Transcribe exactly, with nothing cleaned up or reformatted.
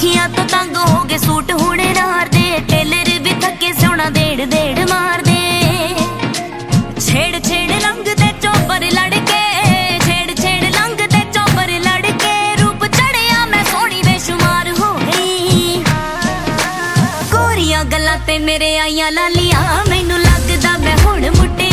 अखियां तो तंग हो गए सूट हुणे नार दे टेलर भी थके सोना देड़ देड़ मार दे छेड़ छेड़ लंग दे चौपर लड़के छेड़ छेड़ लंग दे चौपर लड़के रूप चढ़िया मैं सोनी बेशुमार हो गई गोरियां गल्लां ते मेरे आईयां लालियां मैनू लगदा मैं हुण मुट्टे